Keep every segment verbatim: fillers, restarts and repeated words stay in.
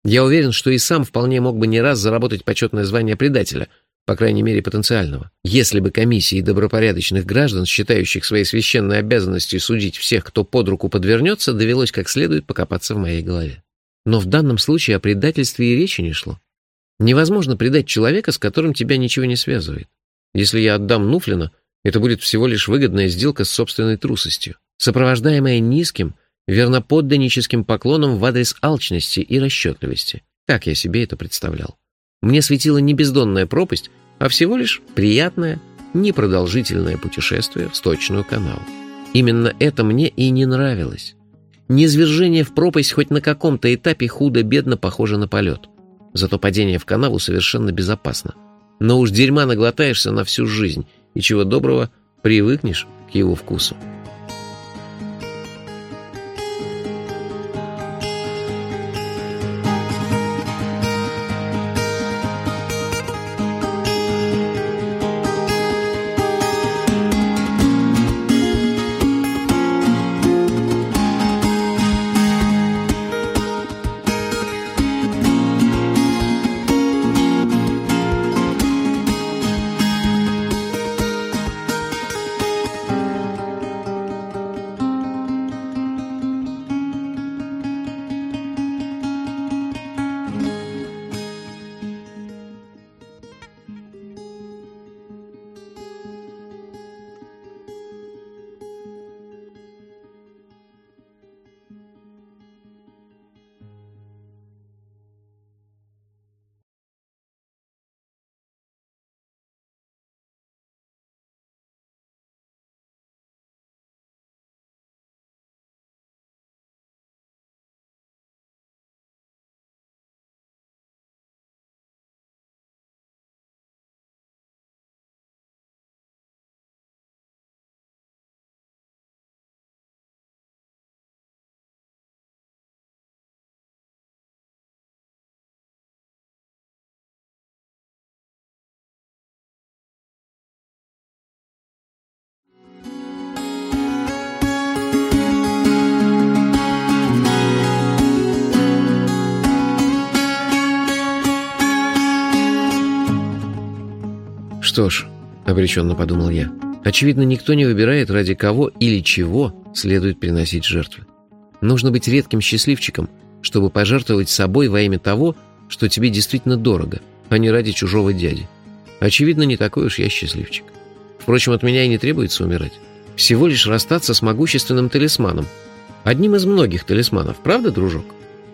Я уверен, что и сам вполне мог бы не раз заработать почетное звание предателя, по крайней мере потенциального, если бы комиссии добропорядочных граждан, считающих своей священной обязанностью судить всех, кто под руку подвернется, довелось как следует покопаться в моей голове. Но в данном случае о предательстве и речи не шло. Невозможно предать человека, с которым тебя ничего не связывает. Если я отдам Нуфлина, это будет всего лишь выгодная сделка с собственной трусостью, сопровождаемая низким, верноподданническим поклоном в адрес алчности и расчетливости. Так я себе это представлял. Мне светила не бездонная пропасть, а всего лишь приятное, непродолжительное путешествие в сточную канаву. Именно это мне и не нравилось. Низвержение в пропасть хоть на каком-то этапе худо-бедно похоже на полет. Зато падение в канаву совершенно безопасно. Но уж дерьма наглотаешься на всю жизнь, и чего доброго привыкнешь к его вкусу. Что ж, обреченно подумал я, очевидно, никто не выбирает, ради кого или чего следует приносить жертвы. Нужно быть редким счастливчиком, чтобы пожертвовать собой во имя того, что тебе действительно дорого, а не ради чужого дяди. Очевидно, не такой уж я счастливчик. Впрочем, от меня и не требуется умирать. Всего лишь расстаться с могущественным талисманом. Одним из многих талисманов, правда, дружок?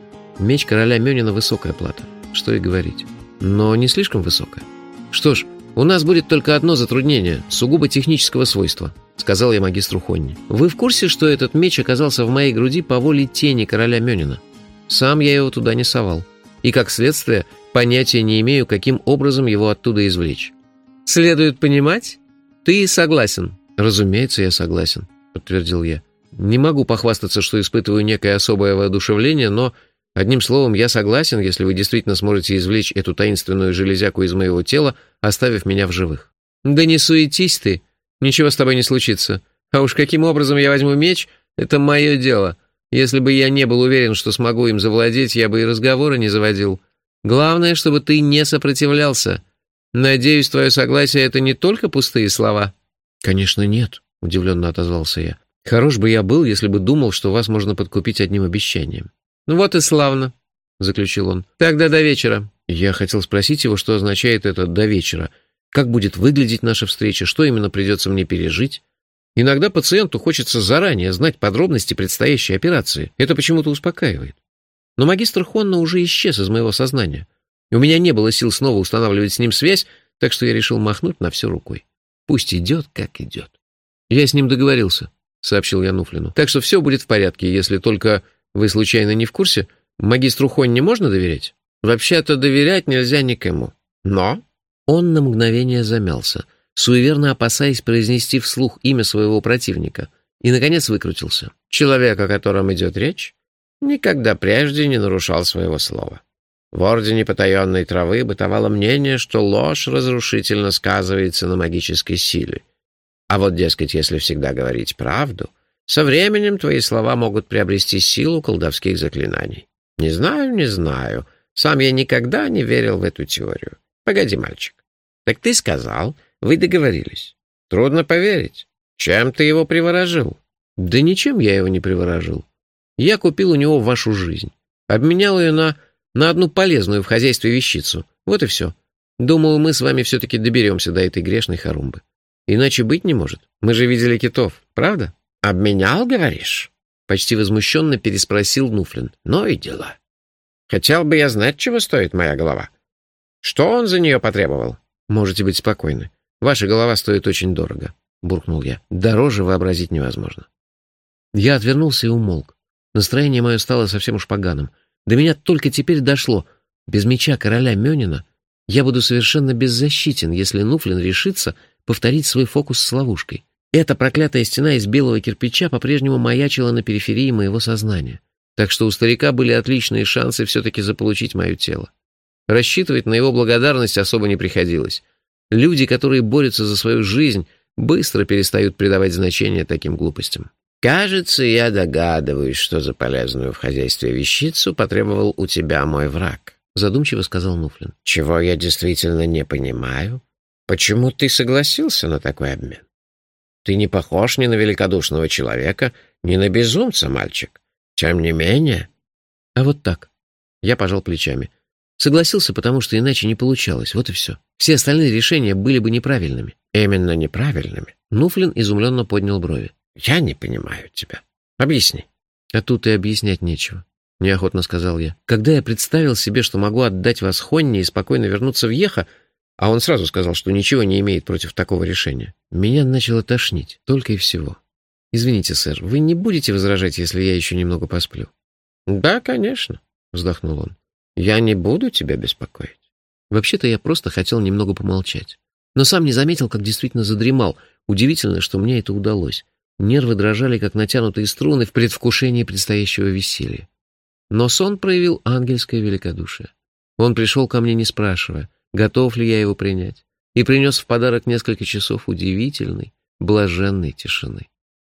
Меч короля Мёнина — высокая плата, что и говорить. Но не слишком высокая. Что ж, у нас будет только одно затруднение, сугубо технического свойства, сказал я магистру Хонни. Вы в курсе, что этот меч оказался в моей груди по воле тени короля Мёнина? Сам я его туда не совал. И, как следствие, понятия не имею, каким образом его оттуда извлечь. Следует понимать? Ты согласен? Разумеется, я согласен, подтвердил я. Не могу похвастаться, что испытываю некое особое воодушевление, но, одним словом, я согласен, если вы действительно сможете извлечь эту таинственную железяку из моего тела, оставив меня в живых. Да не суетись ты, ничего с тобой не случится. А уж каким образом я возьму меч, это мое дело. Если бы я не был уверен, что смогу им завладеть, я бы и разговора не заводил. Главное, чтобы ты не сопротивлялся. Надеюсь, твое согласие — это не только пустые слова? Конечно, нет, удивленно отозвался я. Хорош бы я был, если бы думал, что вас можно подкупить одним обещанием. Ну вот и славно, заключил он. Тогда до вечера. Я хотел спросить его, что означает это «до вечера». Как будет выглядеть наша встреча, что именно придется мне пережить. Иногда пациенту хочется заранее знать подробности предстоящей операции. Это почему-то успокаивает. Но магистр Хонна уже исчез из моего сознания. У меня не было сил снова устанавливать с ним связь, так что я решил махнуть на все рукой. Пусть идет, как идет. Я с ним договорился, сообщил я Нуфлину. Так что все будет в порядке, если только вы случайно не в курсе. Магистру Хонне можно доверять? Вообще-то доверять нельзя никому. Но... Он на мгновение замялся, суеверно опасаясь произнести вслух имя своего противника, и, наконец, выкрутился. Человек, о котором идет речь, никогда прежде не нарушал своего слова. В Ордене потаенной травы бытовало мнение, что ложь разрушительно сказывается на магической силе. А вот, дескать, если всегда говорить правду, со временем твои слова могут приобрести силу колдовских заклинаний. Не знаю, не знаю, Сам я никогда не верил в эту теорию. Погоди, мальчик. Так ты сказал, вы договорились. Трудно поверить. Чем ты его приворожил? Да ничем я его не приворожил. Я купил у него вашу жизнь. Обменял ее на, на одну полезную в хозяйстве вещицу. Вот и все. Думаю, мы с вами все-таки доберемся до этой грешной хорумбы. Иначе быть не может. Мы же видели китов, правда? Обменял, говоришь? Почти возмущенно переспросил Нуфлин. Ну и дела. Хотел бы я знать, чего стоит моя голова. Что он за нее потребовал? Можете быть спокойны. Ваша голова стоит очень дорого, буркнул я. Дороже вообразить невозможно. Я отвернулся и умолк. Настроение мое стало совсем уж поганым. До меня только теперь дошло. Без меча короля Мёнина я буду совершенно беззащитен, если Нуфлин решится повторить свой фокус с ловушкой. Эта проклятая стена из белого кирпича по-прежнему маячила на периферии моего сознания. Так что у старика были отличные шансы все-таки заполучить мое тело. Рассчитывать на его благодарность особо не приходилось. Люди, которые борются за свою жизнь, быстро перестают придавать значение таким глупостям. «Кажется, я догадываюсь, что за полезную в хозяйстве вещицу потребовал у тебя мой враг», — задумчиво сказал Нуфлин. «Чего я действительно не понимаю? Почему ты согласился на такой обмен? Ты не похож ни на великодушного человека, ни на безумца, мальчик. Тем не менее...» «А вот так». Я пожал плечами. Согласился, потому что иначе не получалось, вот и все. Все остальные решения были бы неправильными. «Именно неправильными?» Нуфлин изумленно поднял брови. «Я не понимаю тебя. Объясни». «А тут и объяснять нечего», — неохотно сказал я. «Когда я представил себе, что могу отдать вас Хонне и спокойно вернуться в Еха, а он сразу сказал, что ничего не имеет против такого решения, меня начало тошнить, только и всего. Извините, сэр, вы не будете возражать, если я еще немного посплю?» «Да, конечно», — вздохнул он. «Я не буду тебя беспокоить». Вообще-то я просто хотел немного помолчать. Но сам не заметил, как действительно задремал. Удивительно, что мне это удалось. Нервы дрожали, как натянутые струны в предвкушении предстоящего веселья. Но сон проявил ангельское великодушие. Он пришел ко мне, не спрашивая, готов ли я его принять, и принес в подарок несколько часов удивительной, блаженной тишины.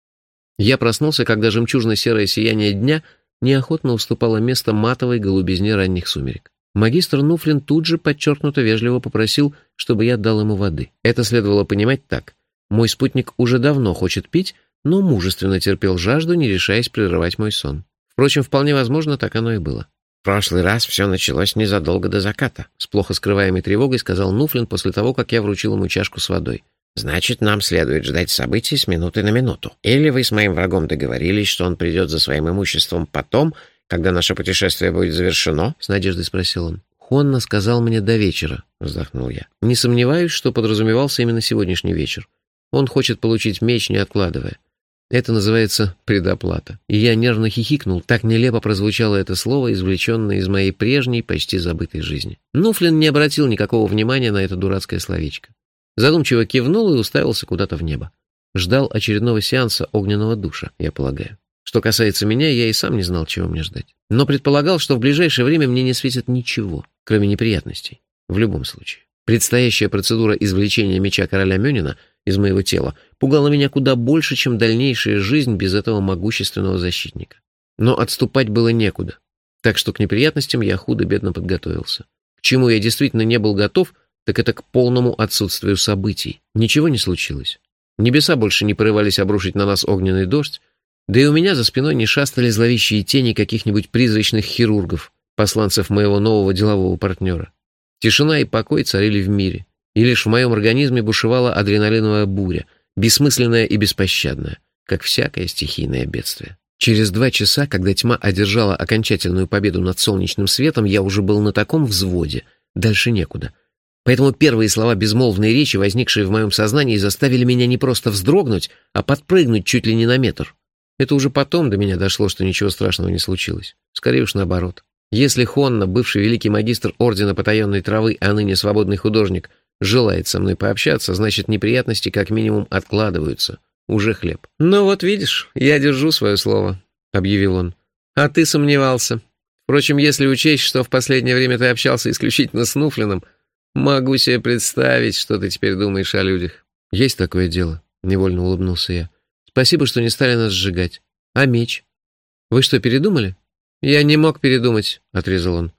Я проснулся, когда жемчужно-серое сияние дня неохотно уступало место матовой голубизне ранних сумерек. Магистр Нуфлин тут же подчеркнуто вежливо попросил, чтобы я дал ему воды. Это следовало понимать так. Мой спутник уже давно хочет пить, но мужественно терпел жажду, не решаясь прерывать мой сон. Впрочем, вполне возможно, так оно и было. «В прошлый раз все началось незадолго до заката», — с плохо скрываемой тревогой сказал Нуфлин после того, как я вручил ему чашку с водой. «Значит, нам следует ждать событий с минуты на минуту. Или вы с моим врагом договорились, что он придет за своим имуществом потом, когда наше путешествие будет завершено?» — с надеждой спросил он. «Хонна сказал мне до вечера», — вздохнул я. «Не сомневаюсь, что подразумевался именно сегодняшний вечер. Он хочет получить меч, не откладывая. Это называется предоплата». И я нервно хихикнул, так нелепо прозвучало это слово, извлеченное из моей прежней, почти забытой жизни. Нуфлин не обратил никакого внимания на это дурацкое словечко. Задумчиво кивнул и уставился куда-то в небо. Ждал очередного сеанса огненного душа, я полагаю. Что касается меня, я и сам не знал, чего мне ждать. Но предполагал, что в ближайшее время мне не светит ничего, кроме неприятностей. В любом случае. Предстоящая процедура извлечения меча короля Мёнина из моего тела пугала меня куда больше, чем дальнейшая жизнь без этого могущественного защитника. Но отступать было некуда. Так что к неприятностям я худо-бедно подготовился. К чему я действительно не был готов, так это к полному отсутствию событий. Ничего не случилось. Небеса больше не порывались обрушить на нас огненный дождь, да и у меня за спиной не шастали зловещие тени каких-нибудь призрачных хирургов, посланцев моего нового делового партнера. Тишина и покой царили в мире, и лишь в моем организме бушевала адреналиновая буря, бессмысленная и беспощадная, как всякое стихийное бедствие. Через два часа, когда тьма одержала окончательную победу над солнечным светом, я уже был на таком взводе, дальше некуда. Поэтому первые слова безмолвной речи, возникшие в моем сознании, заставили меня не просто вздрогнуть, а подпрыгнуть чуть ли не на метр. Это уже потом до меня дошло, что ничего страшного не случилось. Скорее уж наоборот. Если Хонна, бывший великий магистр Ордена Потаенной Травы, а ныне свободный художник, желает со мной пообщаться, значит, неприятности как минимум откладываются. Уже хлеб. «Ну вот видишь, я держу свое слово», — объявил он. «А ты сомневался. Впрочем, если учесть, что в последнее время ты общался исключительно с Нуфлином, могу себе представить, что ты теперь думаешь о людях». «Есть такое дело», — невольно улыбнулся я. «Спасибо, что не стали нас сжигать. А меч? Вы что, передумали?» «Я не мог передумать», — отрезал он.